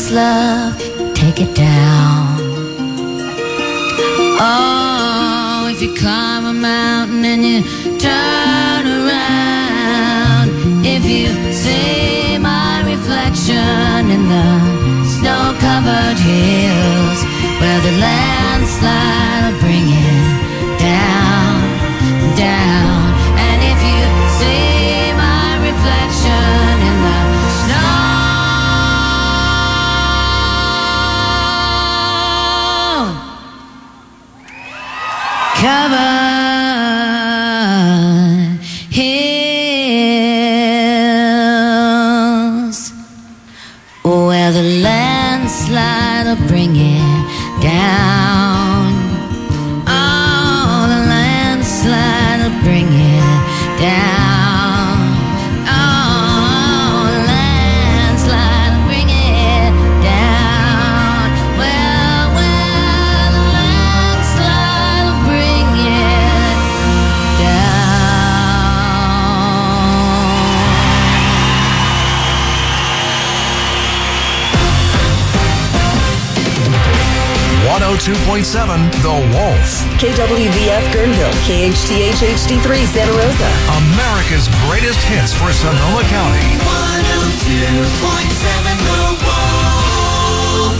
this love, take it down. Oh, if you climb a mountain and you turn around, if you see my reflection in the snow-covered hills, where the landslide will bring it down, down. And if you see my reflection in the snow-covered hills, where the landslide will bring it down. Oh, the landslide will bring it down. Oh, the landslide will bring it down. Well, the landslide will bring it down. 102.7 The Wolf. KWVF Guerneville, KHTH HD3 Santa Rosa. America's greatest hits for Sonoma County. 102.7 The Wolf.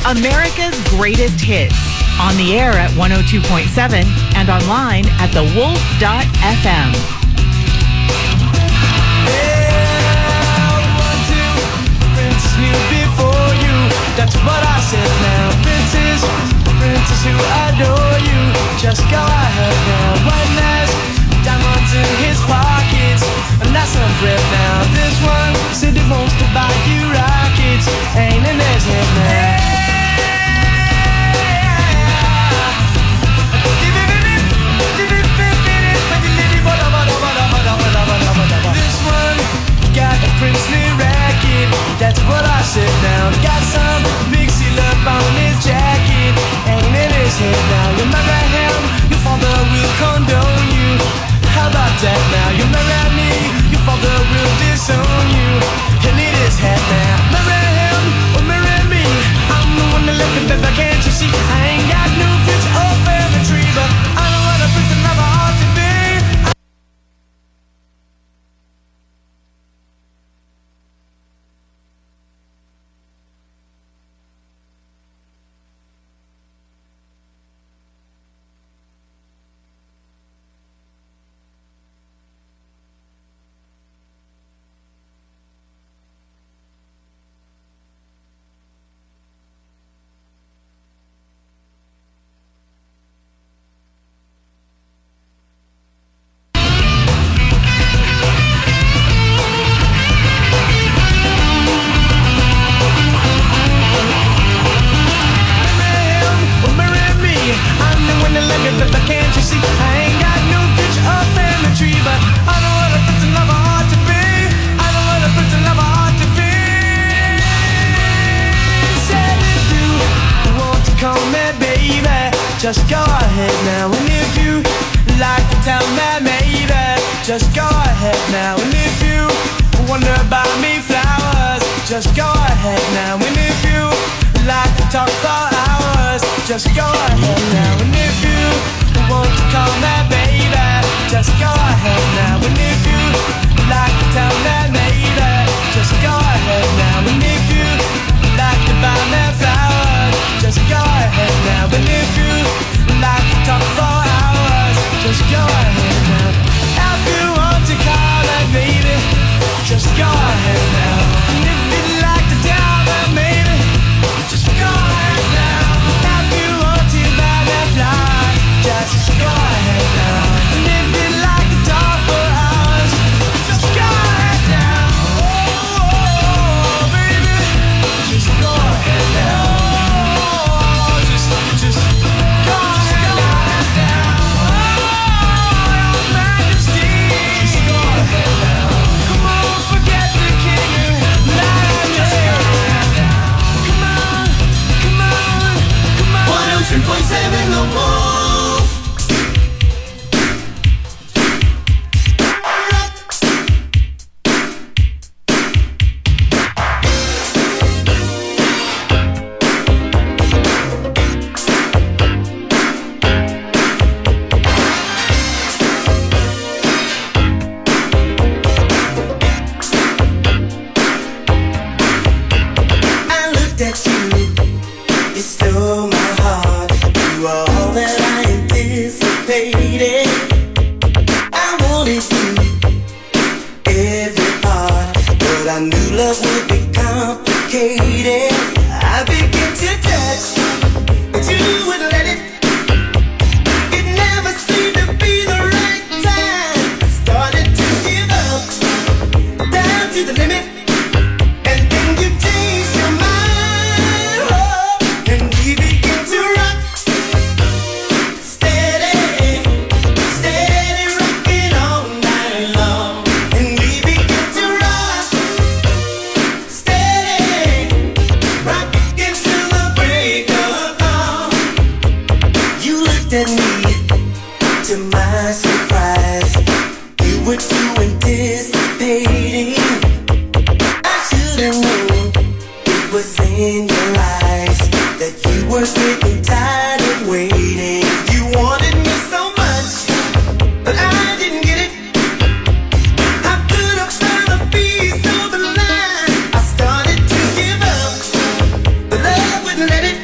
America's greatest hits. On the air at 102.7 and online at thewolf.fm. Before you, that's what I said now. Princess who adore you, just go ahead now. One has diamonds in his pockets, and that's some breath now. This one said he wants to buy you rockets, ain't in his head now. This one got a princely racket, that's what I said now. Got some big seal up on his jacket, ain't in his head now. You marry him, your father will condone you. How about that now? You marry me, your father will disown you. He'll need his head now. Marry him or marry me, I'm the one that left it, baby, can't you see? I ain't got no future or family tree, but I know what a prince and never ought to be. Just go ahead now, and if you like to tell me, maybe just go ahead now, and if you wonder about me flowers, just go ahead now, and if you like to talk for hours, just go ahead now, and if you want to call me baby, just go ahead now, and if you like to tell me, maybe just go ahead now, and if you like to buy me flowers, just go ahead now, and if you like to talk for hours, just go ahead now. If you want to call it baby, just go ahead now. And if you'd like to tell me maybe, just go ahead now. If you want to buy me flowers, just go ahead now. And if you'd like to talk for hours, just go ahead now. Oh, baby, just go ahead now. Just go ahead now. Oh, your Majesty, just go ahead now. Come on, forget the king and just go ahead now. Come on, come on, come on. 102.7 The Wolf. I looked at you, you stole my heart. You were all that I anticipated. I wanted you, every part, but I knew love would be complicated. I began to touch, but you wouldn't let it. It never seemed to be the right time. I started to give up, down to the limit. And then you changed your mind, oh, and we began to rock. Steady, steady rocking all night long. And we began to rock. Steady, rocking till the break of dawn. You looked at me, to my surprise. You were too anticipating. I should've known it was in your eyes that you were getting tired of waiting. You wanted me so much, but I didn't get it. I could have found a piece of the line. I started to give up, but love wouldn't let it.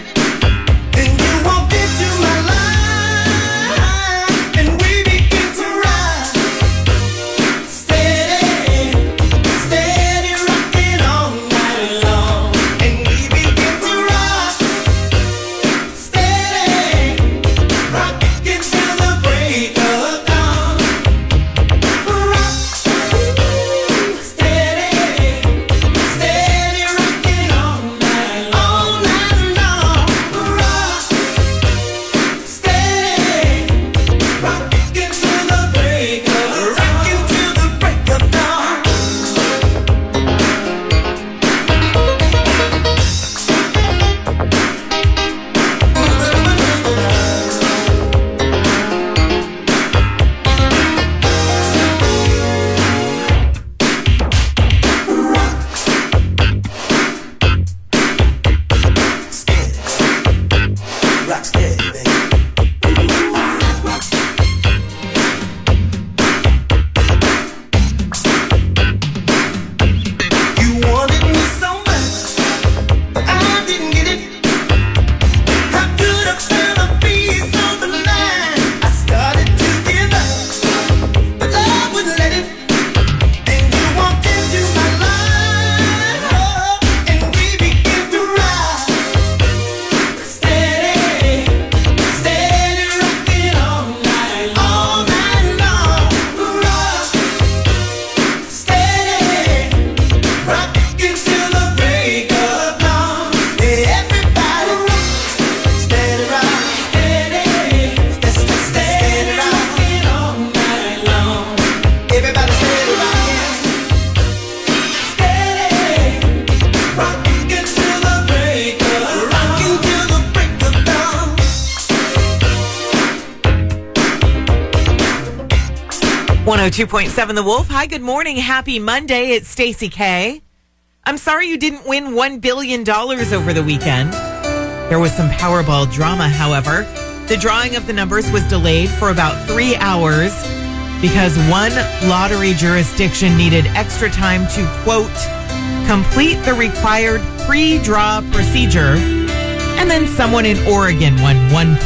102.7 The Wolf. Hi, good morning. Happy Monday. It's Stacey K. I'm sorry you didn't win $1 billion over the weekend. There was some Powerball drama, however. The drawing of the numbers was delayed for about 3 hours because one lottery jurisdiction needed extra time to, quote, complete the required pre-draw procedure. And then someone in Oregon won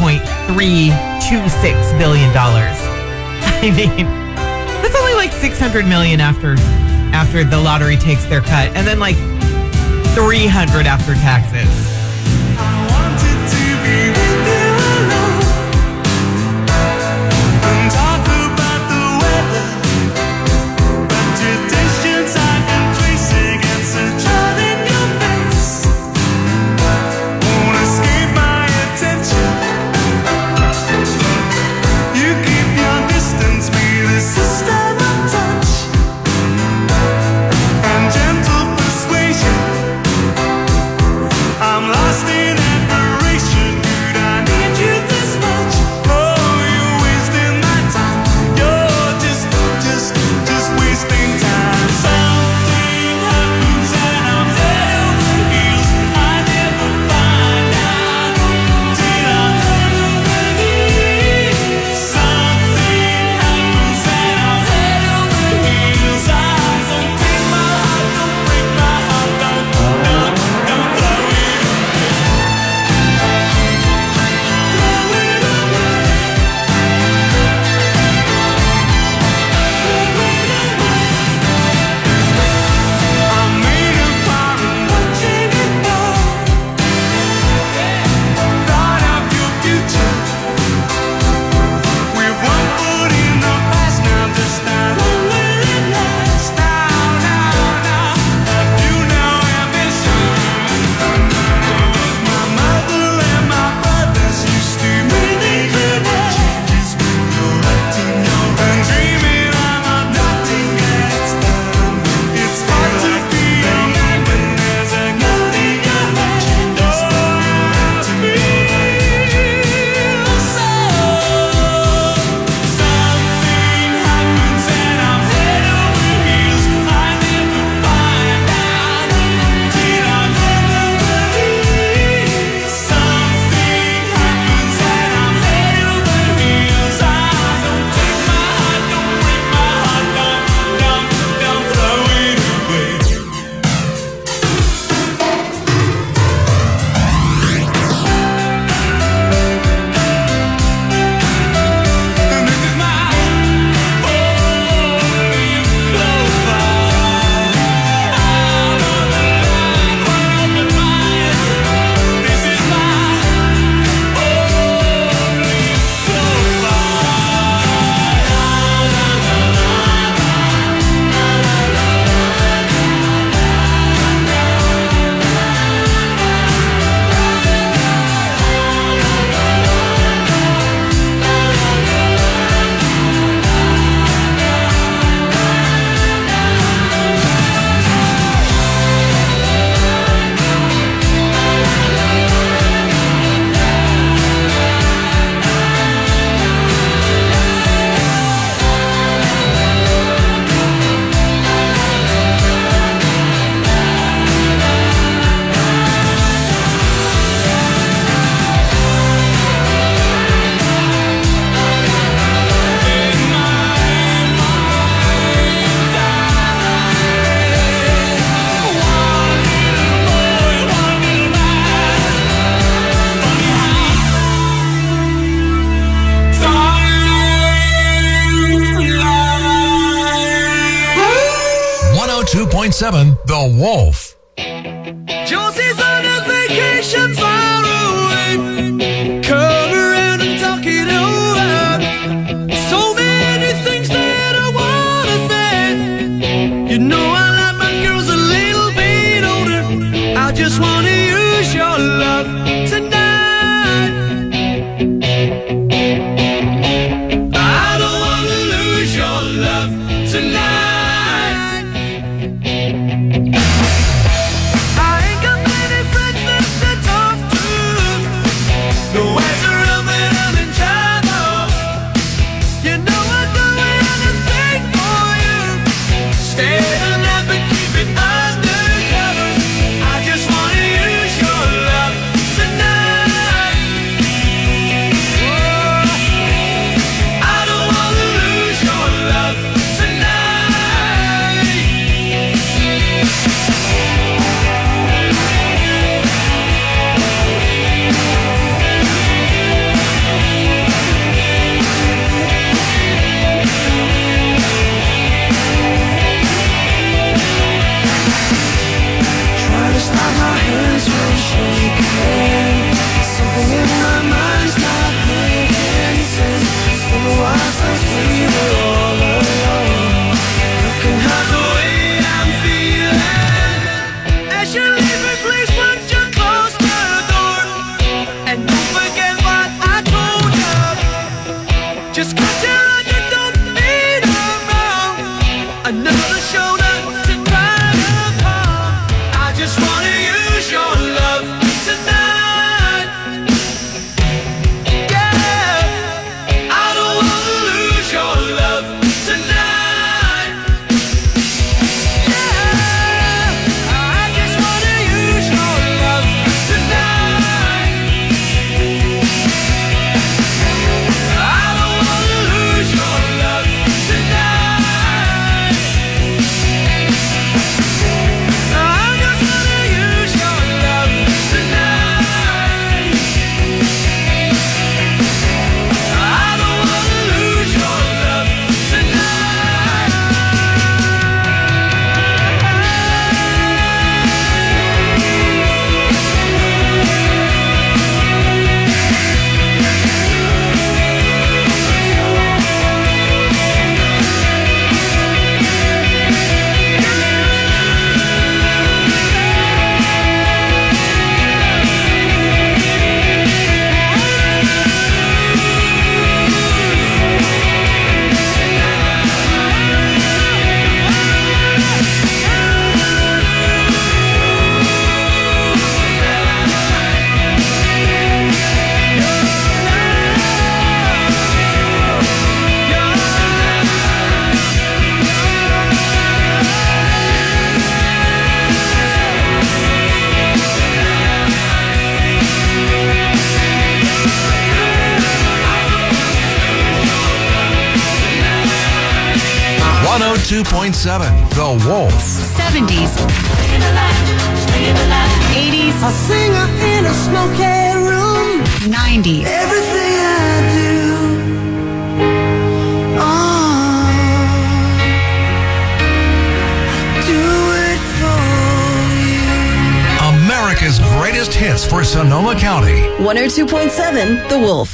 $1.326 billion. I mean, that's only like $600 million after the lottery takes their cut, and then like $300 after taxes. I wanted to be with you alone and talk about the weather, but your distance I can trace against the child in your face. Won't escape my attention. You keep your distance, be the system of touch and gentle persuasion. I'm lost in admiration. Could I need you this much? Oh, you're wasting my time. You're just wasting time. Something happens and I'm head over heels. I never find out till I'm head over heels. Something happens and I'm head over heels. I don't take my heart, don't break my heart, don't throw it. I'm made of fire and watching it burn. Thought of your future. With one foot in the past, now just how long will it last? Now, have you no ambition? My mother and my brothers used to really good changes when you're acting young and dreaming. I'm adopting gets done. It's hard to be a man when there's a gun in your hand. Changes when you're acting young so. Something happens and I'm head over heels. I never find out till I'm head over heels. Something happens and I'm head over heels. I don't take my heart, don't break my heart, don't throw it away. And this is my four-leaf clover. Out on the line, one open mind. This is my four-leaf clover. The Wolf. Josie's on a vacation far away. Curl around and talk it over. So many things that I wanna say. You know I like my girls a little bit older. I just wanna use your love tonight. I don't wanna lose your love tonight. 102.7 The Wolf. 70s. 80s. A singer in a smoky room. 90s. Everything I do, I do it for you. America's greatest hits for Sonoma County. 102.7 The Wolf.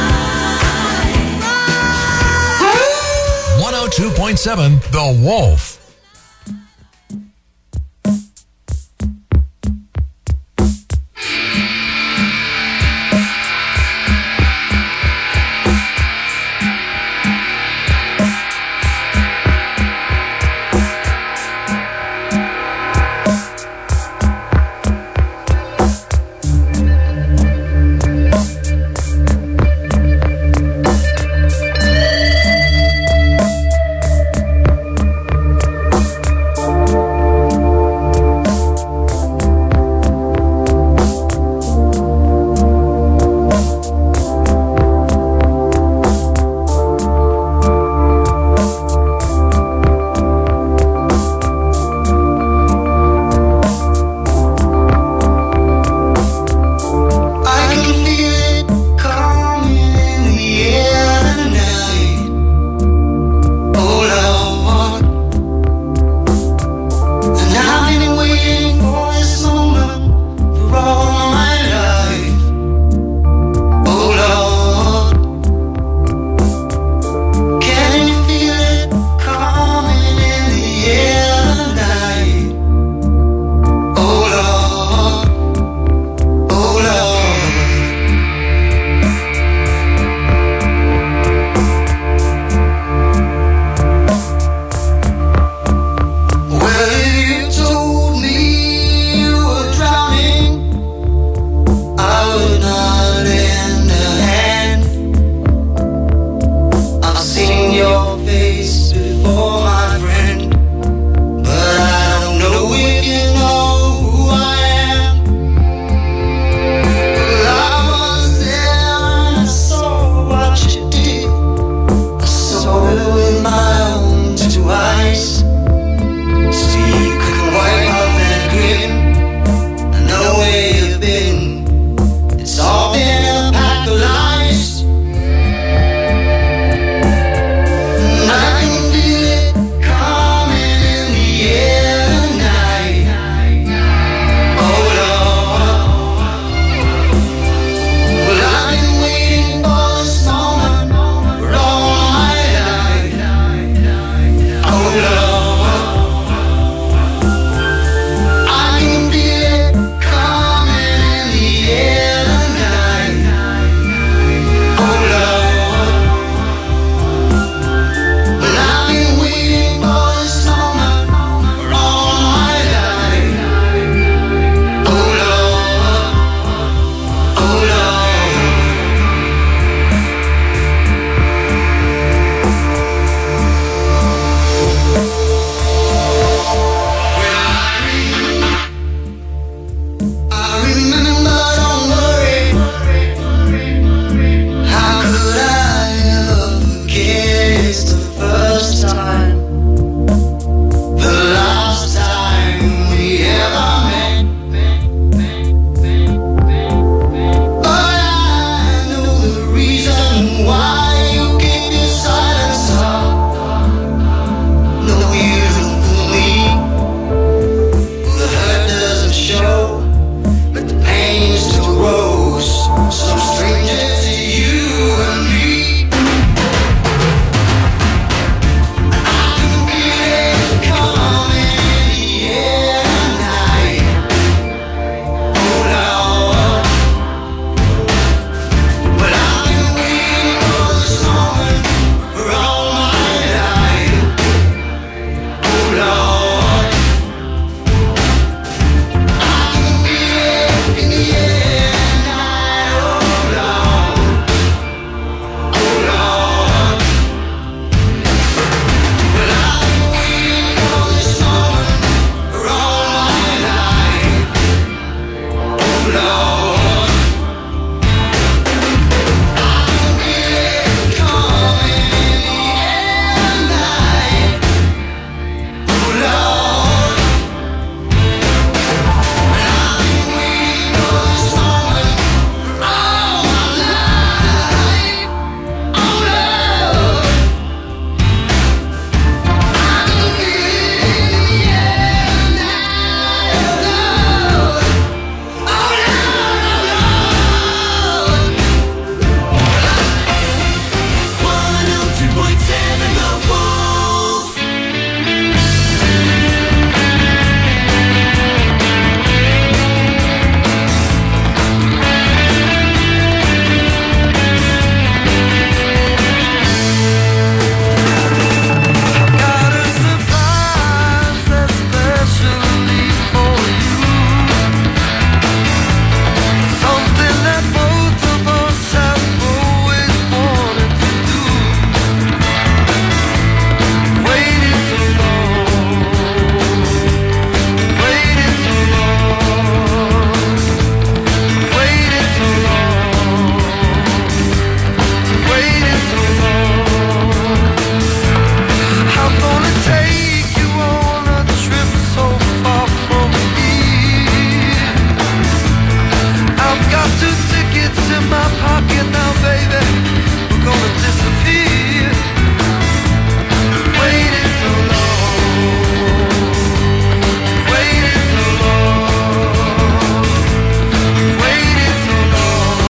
The Wolf.